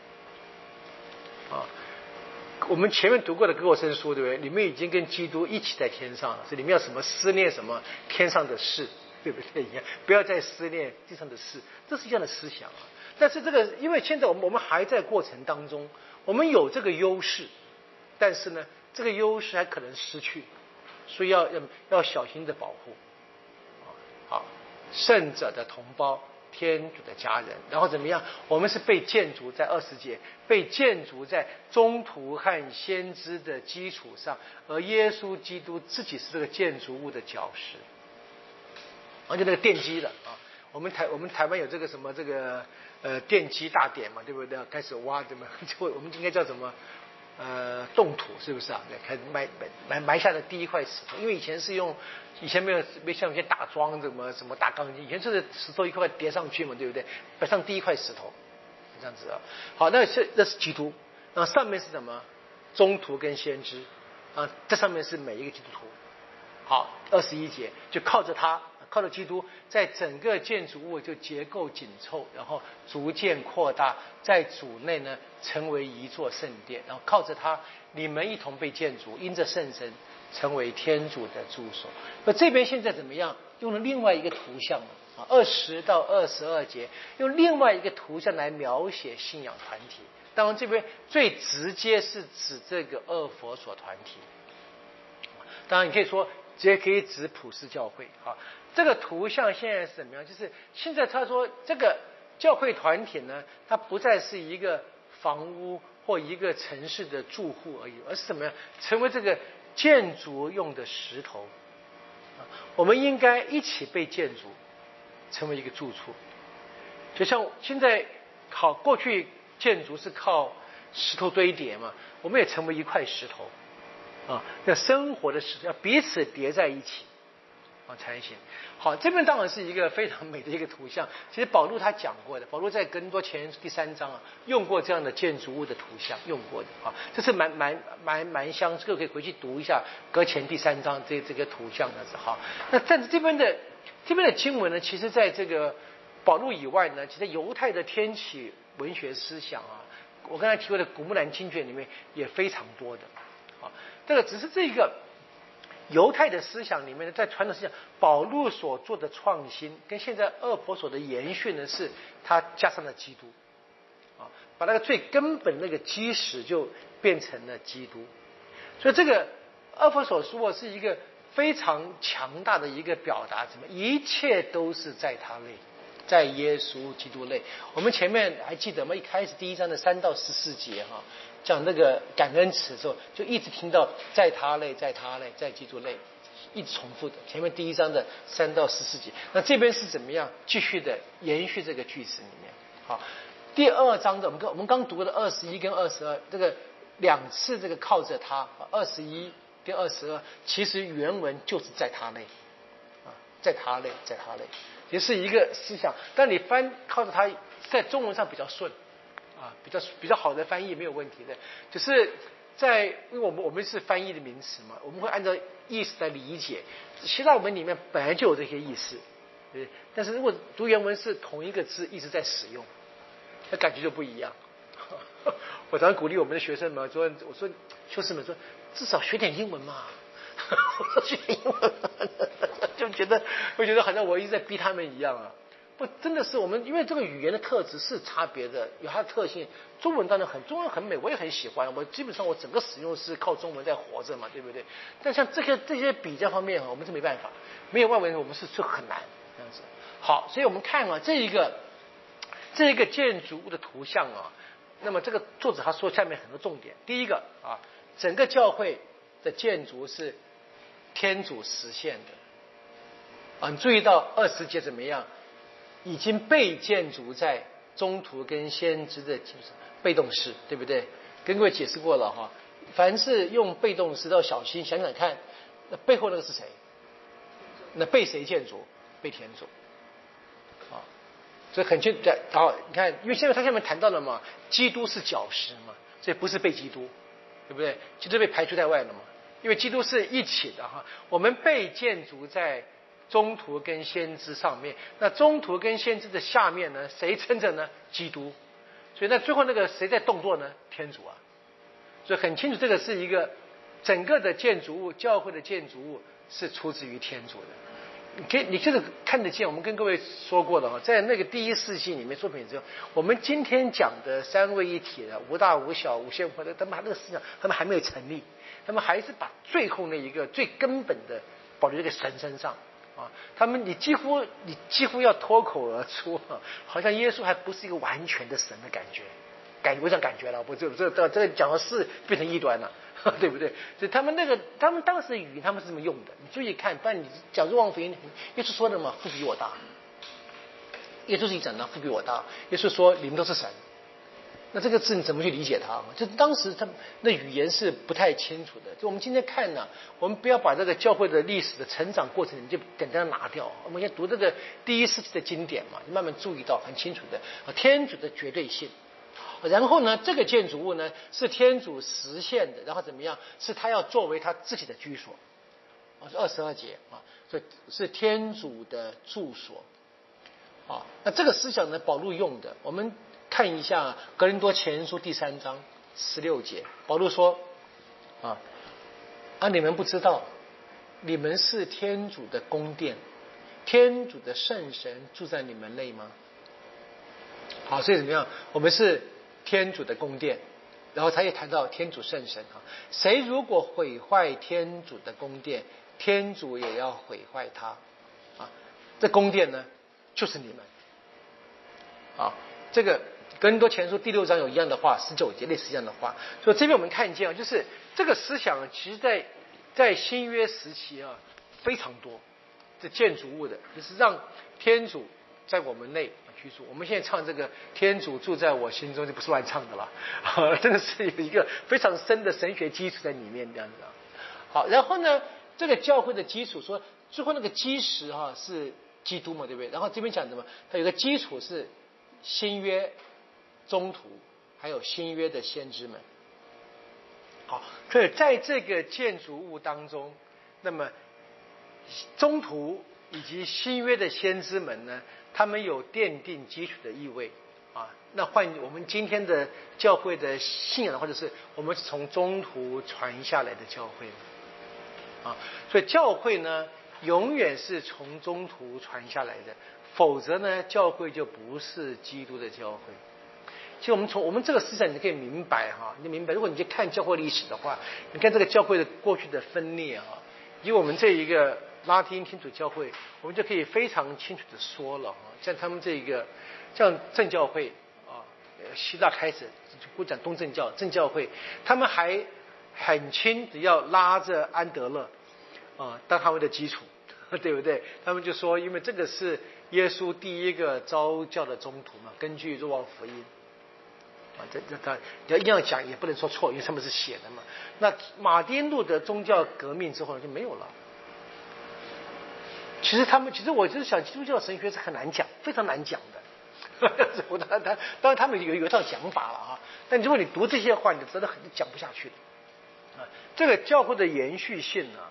啊。我们前面读过的哥罗森书，对不对？里面已经跟基督一起在天上了，这里面要什么思念什么天上的事，对不对？一样，不要再思念地上的事，这是一样的思想啊。但是这个，因为现在我们我们还在过程当中，我们有这个优势，但是呢，这个优势还可能失去。所以要要要小心的保护，好，圣者的同胞，天主的家人，然后怎么样？我们是被建筑在二十节，被建筑在宗徒和先知的基础上，而耶稣基督自己是这个建筑物的脚石，而且那个奠基了啊。我们台我们台湾有这个什么这个呃奠基大典嘛，对不对？开始挖对吗？就我们应该叫什么？呃，动土是不是啊？开始埋埋埋下的第一块石头，因为以前是用，以前没有没像以前打桩什么什么大钢筋，以前就是石头一块块叠上去嘛，对不对？摆上第一块石头，这样子啊。好，那是那是基督，那上面是什么？宗徒跟先知啊，这上面是每一个基督徒。好，二十一节就靠着他。靠着基督，在整个建筑物就结构紧凑，然后逐渐扩大，在主内呢成为一座圣殿，然后靠着他，你们一同被建筑，因着圣神成为天主的住所。那这边现在怎么样？用了另外一个图像啊，二十到二十二节用另外一个图像来描写信仰团体。当然，这边最直接是指这个二佛所团体。当然，你可以说直接可以指普世教会啊。这个图像现在是怎么样？就是现在他说这个教会团体呢，它不再是一个房屋或一个城市的住户而已，而是怎么样？成为这个建筑用的石头。我们应该一起被建筑，成为一个住处。就像现在好，过去建筑是靠石头堆叠嘛，我们也成为一块石头啊。那生活的石头要彼此叠在一起。啊，才行。好，这边当然是一个非常美的一个图像。其实保罗他讲过的，保罗在哥林多前第三章啊，用过这样的建筑物的图像，用过的啊，这是蛮蛮蛮蛮相，这个可以回去读一下哥前第三章这这个图像的是好。那但是这边的这边的经文呢，其实在这个保罗以外呢，其实犹太的天启文学思想啊，我刚才提过的古木兰经卷里面也非常多的。啊，这个只是这个。犹太的思想里面呢，在传统思想，保罗所做的创新，跟现在二佛所的延续呢，是他加上了基督，啊，把那个最根本那个基石就变成了基督，所以这个二佛所说是一个非常强大的一个表达，什么一切都是在他内，在耶稣基督内。我们前面还记得吗？一开始第一章的三到十四节哈。讲那个感恩词的时候，就一直听到在他内，在他内，在基督内，一直重复的。前面第一章的三到十四节，那这边是怎么样继续的延续这个句子里面？好，第二章的我们刚我们刚读的二十一跟二十二，这个两次这个靠着他，二十一跟二十二，其实原文就是在他内啊，在他内，在他内，也是一个思想。但你翻靠着他，在中文上比较顺。啊，比较比较好的翻译没有问题的，只是在因为我们我们是翻译的名词嘛，我们会按照意思来理解。希腊文里面本来就有这些意思，对。但是如果读原文是同一个字一直在使用，那感觉就不一样。我常常鼓励我们的学生们说：“我说修士们说，至少学点英文嘛。”我说学点英文，就觉得会觉得好像我一直在逼他们一样啊。 不，真的是我们，因为这个语言的特质是差别的，有它的特性。中文当然很，中文很美，我也很喜欢。我基本上我整个使用是靠中文在活着嘛，对不对？但像这个这些比较方面啊，我们是没办法，没有外文我们是是很难这样子。好，所以我们看啊，这一个这一个建筑物的图像啊，那么这个作者他说下面很多重点。第一个啊，整个教会的建筑是天主实现的啊，你注意到二十节怎么样？已经被建筑在中途跟先知的被动式，对不对？跟各位解释过了哈。凡是用被动式都要小心，想想看，那背后那个是谁？那被谁建筑？被天主。啊，所以很清楚。好，你看，因为现在他下面谈到了嘛，基督是角石嘛，所以不是被基督，对不对？基督被排除在外了嘛，因为基督是一起的哈。我们被建筑在中途跟先知上面，那中途跟先知的下面呢，谁撑着呢？基督。所以那最后那个谁在动作呢？天主啊。所以很清楚，这个是一个整个的建筑物，教会的建筑物是出自于天主的。你可以，你这个看得见。我们跟各位说过的哈，在那个第一世纪里面作品之后，我们今天讲的三位一体的无大无小无限无限，他们那个思想，他们还没有成立，他们还是把最后那一个最根本的保留在神身上。啊，他们你几乎你几乎要脱口而出，啊，好像耶稣还不是一个完全的神的感觉，感我想感觉了，不这这这这个讲的是变成异端了，对不对？所以他们那个他们当时的语言他们是这么用的，你注意看，不然你讲若望福音，耶稣说的嘛，父比我大，耶稣自己讲的父比我大，耶稣说你们都是神。那这个字你怎么去理解它？就当时他那语言是不太清楚的。就我们今天看呢，我们不要把这个教会的历史的成长过程你就简单拿掉。我们先读这个第一世纪的经典嘛，慢慢注意到很清楚的天主的绝对性。然后呢，这个建筑物呢是天主实现的，然后怎么样？是他要作为他自己的居所。啊，是二十二节啊，所以是天主的住所。啊，那这个思想呢，保禄用的，我们看一下格林多前书第三章十六节，保禄说啊啊，你们不知道，你们是天主的宫殿，天主的圣神住在你们内吗？好，所以怎么样？我们是天主的宫殿，然后他也谈到天主圣神啊，谁如果毁坏天主的宫殿，天主也要毁坏他啊。这宫殿呢，就是你们啊，这个。格林多前书第六章有一样的话，十九节类似一样的话，所以这边我们看见啊，就是这个思想，其实在在新约时期啊非常多，这建筑物的，就是让天主在我们内居住。我们现在唱这个“天主住在我心中”，就不是乱唱的了，啊，真的是有一个非常深的神学基础在里面这样子啊。好，然后呢，这个教会的基础说，最后那个基石哈、啊、是基督嘛，对不对？然后这边讲什么？它有个基础是新约。中途还有新约的先知们，好，所以在这个建筑物当中，那么中途以及新约的先知们呢，他们有奠定基础的意味啊。那换我们今天的教会的信仰的话，就是我们是从中途传下来的教会啊，所以教会呢，永远是从中途传下来的，否则呢，教会就不是基督的教会。其实我们从我们这个思想，你可以明白哈，你明白。如果你去看教会历史的话，你看这个教会的过去的分裂哈，以我们这一个拉丁天主教会，我们就可以非常清楚的说了哈，像他们这一个，像正教会啊，希腊开始不讲东正教，正教会，他们还很清的要拉着安德勒啊当他们的基础，对不对？他们就说，因为这个是耶稣第一个召教的宗徒嘛，根据若望福音。啊，这这他你要硬要讲也不能说错，因为他们是写的嘛。那马丁路德宗教革命之后就没有了。其实他们，其实我就是想，基督教神学是很难讲，非常难讲的。我当然，当然他们有有一套讲法了啊。但如果你读这些话，你真的很讲不下去的。啊，这个教会的延续性啊，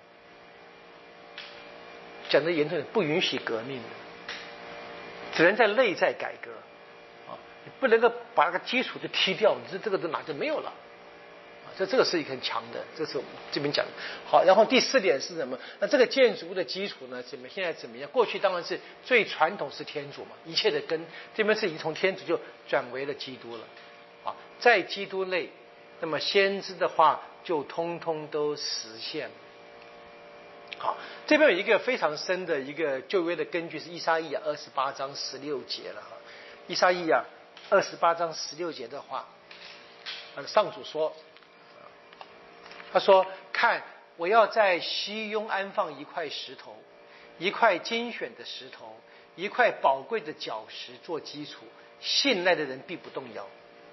讲的严重点，不允许革命的，只能在内在改革。你不能够把那个基础就踢掉，你这这个都哪就没有了， 这这个是一个很强的，这是我们这边讲的。好，然后第四点是什么？那这个建筑物的基础呢？怎么现在怎么样？过去当然是最传统是天主嘛，一切的根，这边是已经从天主就转为了基督了。啊，在基督内，那么先知的话就通通都实现了。好，这边有一个非常深的一个旧约的根据是以赛亚二十八章十六节了哈。以赛亚二十八章十六节的话，上主说，他说：“看，我要在西雍安放一块石头，一块精选的石头，一块宝贵的角石做基础，信赖的人必不动摇。”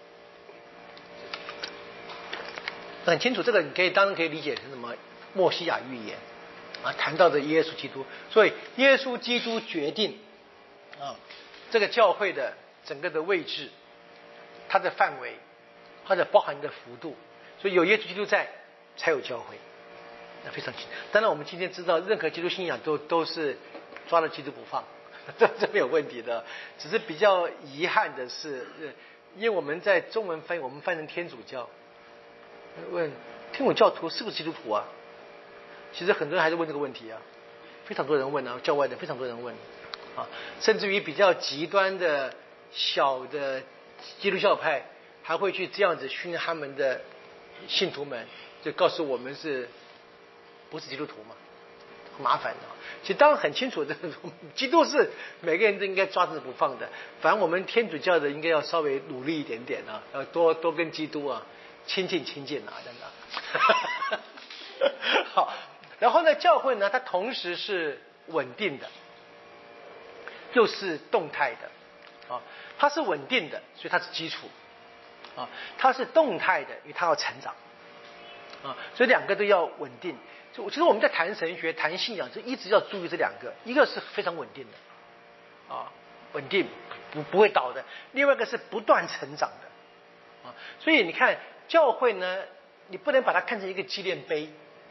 很清楚，这个你可以当然可以理解成什么？默西亚预言啊，谈到的耶稣基督，所以耶稣基督决定啊，这个教会的整个的位置，它的范围，它的包含的幅度，所以有耶稣基督在，才有教会，那非常清楚。当然，我们今天知道，任何基督信仰都都是抓了基督不放，这这没有问题的。只是比较遗憾的是，因为我们在中文翻译，我们翻成天主教，问天主教徒是不是基督徒啊？其实很多人还是问这个问题啊，非常多人问啊，教外的非常多人问啊，甚至于比较极端的小的基督教派还会去这样子训他们的信徒们，就告诉我们是不是基督徒嘛，很麻烦的。其实当然很清楚，这基督是每个人都应该抓着不放的，反正我们天主教的应该要稍微努力一点点啊，要多多跟基督啊亲近亲近啊，真的。好。然后呢，教会呢，它同时是稳定的，又是动态的，啊，它是稳定的，所以它是基础，啊，它是动态的，因为它要成长，啊，所以两个都要稳定。就其实我们在谈神学、谈信仰，就一直要注意这两个，一个是非常稳定的，啊，稳定不不会倒的；另外一个是不断成长的，啊，所以你看教会呢，你不能把它看成一个纪念碑。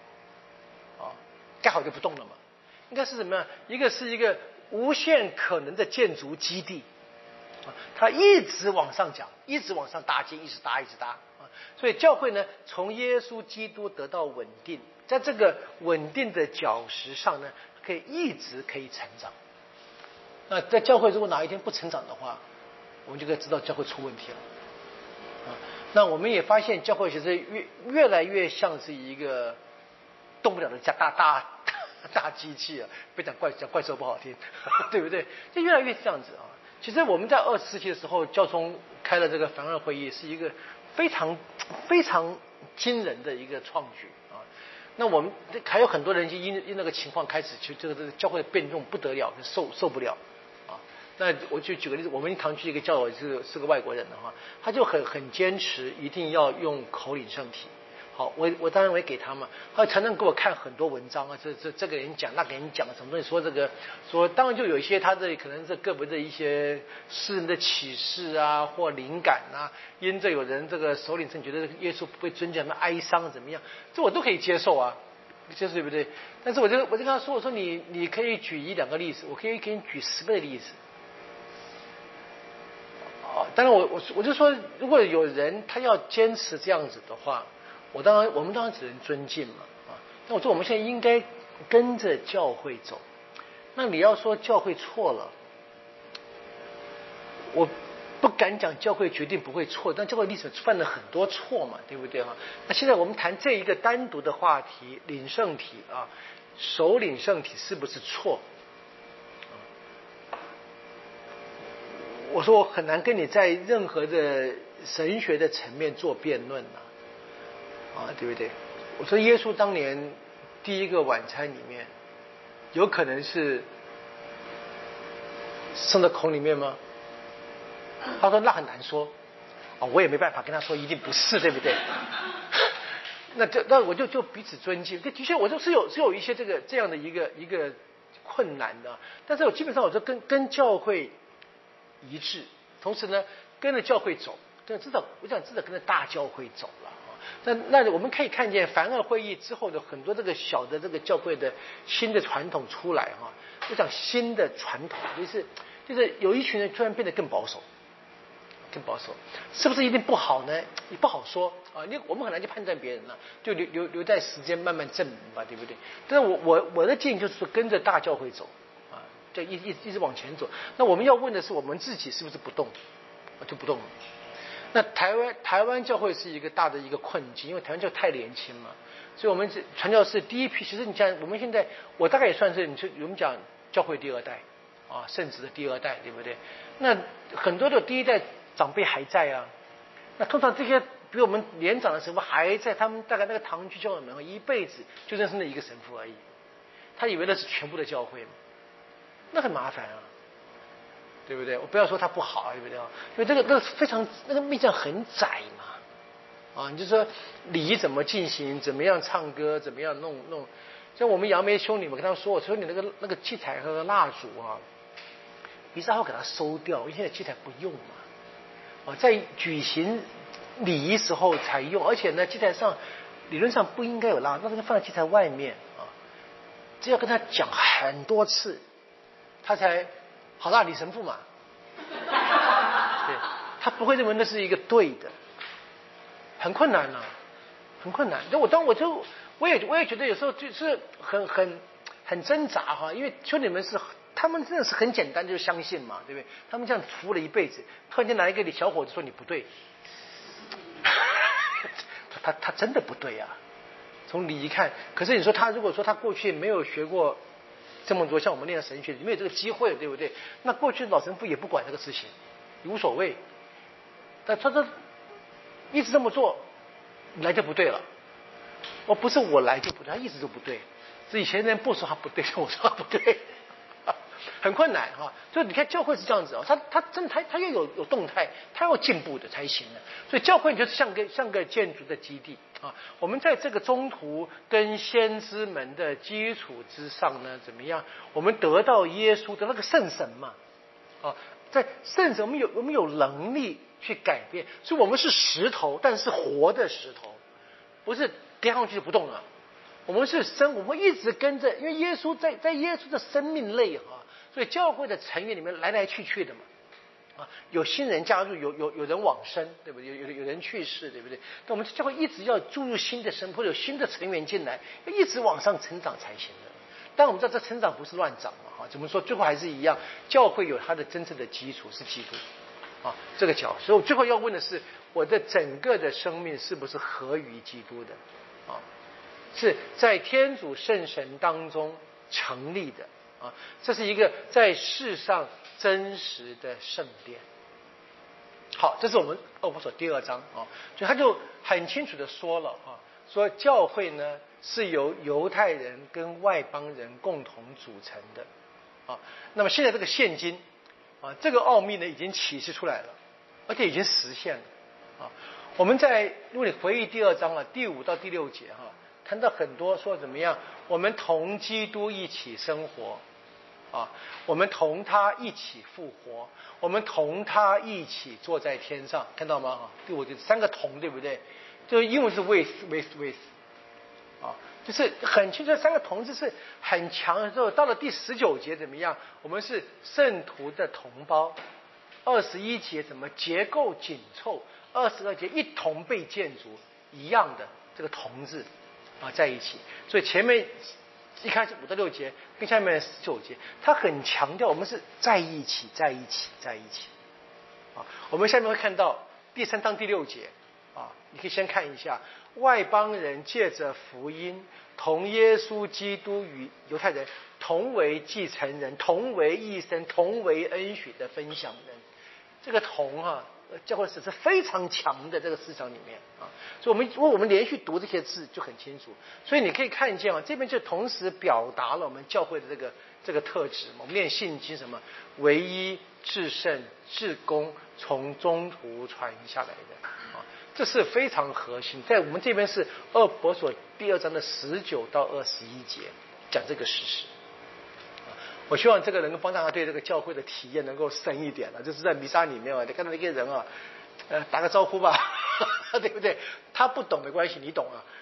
盖好就不动了嘛，应该是什么样？一个是一个无限可能的建筑基地，啊，它一直往上讲，一直往上搭建，一直搭，一直搭啊。所以教会呢，从耶稣基督得到稳定，在这个稳定的角石上呢，可以一直可以成长。那在教会如果哪一天不成长的话，我们就可以知道教会出问题了。啊，那我们也发现教会其实越越来越像是一个动不了的大大大大机器啊，别讲怪讲怪兽不好听，对不对？就越来越这样子啊。其实我们在二十世纪的时候，教宗开了这个梵二会议，是一个非常非常惊人的一个创举啊。那我们还有很多人就因因那个情况开始，就这个这个教会的变动不得了，受受不了啊。那我就举个例子，我们堂区一个教友是是个外国人的话，他就很很坚持一定要用口领圣体。好，我我当然我也给他嘛，他常常给我看很多文章啊，这这这个人讲那个人讲什么东西，说这个说，当然就有一些他的可能是个别的一些私人的启示啊或灵感啊，因着有人这个首领圣觉得耶稣不被尊敬，那哀伤怎么样，这我都可以接受啊，接受对不对？但是我就我就跟他说，我说你你可以举一两个例子，我可以给你举十个例子。啊，当然我我我就说，如果有人他要坚持这样子的话。我当然，我们当然只能尊敬嘛，啊！那我说我们现在应该跟着教会走。那你要说教会错了，我不敢讲教会决定不会错，但教会历史犯了很多错嘛，对不对哈？那现在我们谈这一个单独的话题，领圣体啊，首领圣体是不是错？我说我很难跟你在任何的神学的层面做辩论呐。啊，对不对？我说耶稣当年第一个晚餐里面，有可能是送到口里面吗？他说那很难说，啊，我也没办法跟他说一定不是，对不对？那这那我就就彼此尊敬。这的确，我就是有是有一些这个这样的一个一个困难的，但是我基本上我就跟跟教会一致，同时呢跟着教会走，但至少我想至少跟着大教会走了。那那我们可以看见梵二会议之后的很多这个小的这个教会的新的传统出来哈，我讲新的传统就是就是有一群人突然变得更保守， 更保守，是不是一定不好呢？也不好说啊，你我们很难去判断别人了，就留留留在时间慢慢证明吧，对不对？但是我我我的建议就是说，跟着大教会走啊，就一一一直往前走。那我们要问的是，我们自己是不是不动，就不动了。那台湾台湾教会是一个大的一个困境，因为台湾教会太年轻嘛，所以我们是传教士第一批。其实你讲我们现在，我大概也算是你说我们讲教会第二代啊，圣旨的第二代，对不对？那很多的第一代长辈还在啊，那通常这些比我们年长的神父还在，他们大概那个堂区教会门一辈子就认识那一个神父而已，他以为那是全部的教会嘛，那很麻烦啊。对不对？我不要说它不好，对不对？因为这个那个非常那个面向很窄嘛，啊，你就说礼仪怎么进行，怎么样唱歌，怎么样弄弄。像我们杨梅兄弟们跟他们说，我说你那个那个器材和蜡烛啊，弥撒会给它收掉，因为现在器材不用嘛，啊，在举行礼仪时候才用，而且呢，器材上理论上不应该有蜡，那这个放在器材外面啊，这要跟他讲很多次，他才。好啦，李神父嘛，对，他不会认为那是一个对的，很困难啊，很困难。那我当我就我也我也觉得有时候就是很很很挣扎哈，因为兄弟们是他们真的是很简单就相信嘛，对不对？他们这样服务了一辈子，突然间来一个小伙子说你不对，他他他真的不对啊，从礼仪看。可是你说他如果说他过去没有学过。这么多像我们念神学，没有这个机会，对不对？那过去老神父也不管这个事情，无所谓。但他说一直这么做，来就不对了。我不是我来就不对，他一直都不对。是以前人不说他不对，我说他不对，很困难哈。所以你看教会是这样子啊，他他真他他要有有动态，他要进步的才行的。所以教会就是像个像个建筑的基地。啊，我们在这个中途跟先知们的基础之上呢，怎么样？我们得到耶稣的那个圣神嘛，啊，在圣神我们有我们有能力去改变，所以我们是石头，但是活的石头，不是跌上去就不动了。我们是生，我们一直跟着，因为耶稣在在耶稣的生命内哈，所以教会的成员里面来来去去的嘛。啊，有新人加入，有有有人往生，对不对？有有有人去世，对不对？那我们教会一直要注入新的生，或者有新的成员进来，要一直往上成长才行的。但我们知道这成长不是乱长嘛，啊，怎么说？最后还是一样，教会有它的真正的基础是基督，啊，这个角。所以我最后要问的是，我的整个的生命是不是合于基督的？啊，是在天主圣神当中成立的。啊，这是一个在世上真实的圣殿。好，这是我们厄弗所第二章啊，所以他就很清楚的说了啊，说教会呢是由犹太人跟外邦人共同组成的啊。那么现在这个现今啊，这个奥秘呢已经启示出来了，而且已经实现了啊。我们在如果你回忆第二章啊，第五到第六节哈、啊，谈到很多说怎么样，我们同基督一起生活。啊，我们同他一起复活，我们同他一起坐在天上，看到吗？啊，第五节三个同，对不对？就是英文是 with with with， 啊，就是很清楚，三个同字是很强的时候，到了第十九节怎么样？我们是圣徒的同胞。二十一节怎么结构紧凑？二十二节一同被建筑，一样的这个同字啊在一起，所以前面。一开始五到六节跟下面十九节，他很强调我们是在一起，在一起，在一起。啊，我们下面会看到第三章第六节啊，你可以先看一下，外邦人借着福音同耶稣基督与犹太人同为继承人，同为义生，同为恩许的分享人。这个同啊，教会史是非常强的这个思想里面啊，所以我们如果我们连续读这些字就很清楚，所以你可以看见啊，这边就同时表达了我们教会的这个这个特质。我们念信经什么唯一至圣至公从中途传下来的啊，这是非常核心。在我们这边是厄弗所第二章的十九到二十一节讲这个事实。我希望这个能够帮大家对这个教会的体验能够深一点了，就是在弥撒里面啊，你看到一个人啊，呃，打个招呼吧，对不对？他不懂没关系，你懂啊，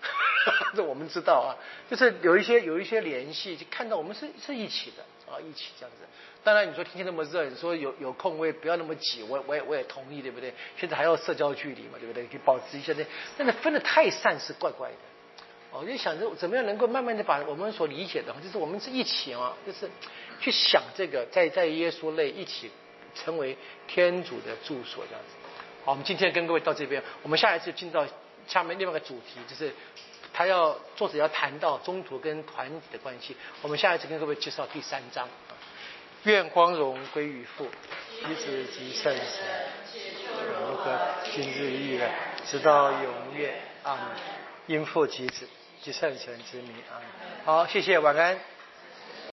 这我们知道啊，就是有一些有一些联系，就看到我们是是一起的啊，一起这样子。当然你说天气那么热，你说有有空位不要那么挤，我我也我也同意，对不对？现在还要社交距离嘛，对不对？可以保持一下那，但是分得太散是怪怪的。我就想着怎么样能够慢慢的把我们所理解的，就是我们是一起啊，就是去想这个，在在耶稣内一起成为天主的住所这样子。好，我们今天跟各位到这边，我们下一次进到下面另外一个主题，就是他要作者要谈到宗徒跟团体的关系。我们下一次跟各位介绍第三章。愿光荣归于父、及子及圣神，如何今日亦然，直到永远。阿们。因父及子及圣神之名。阿们。好，谢谢，晚安。